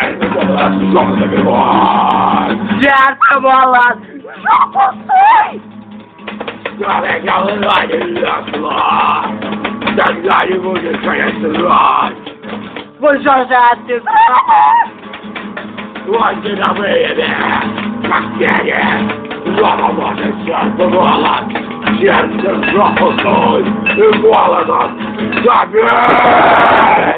Что забивай? Сердце молод! Я не ясно. Тогда не будешь срать. Вы что же отсюда? Вот ты на выебе, как тени. Дома может сердце голод. Сердце жопу и голодом. Забей!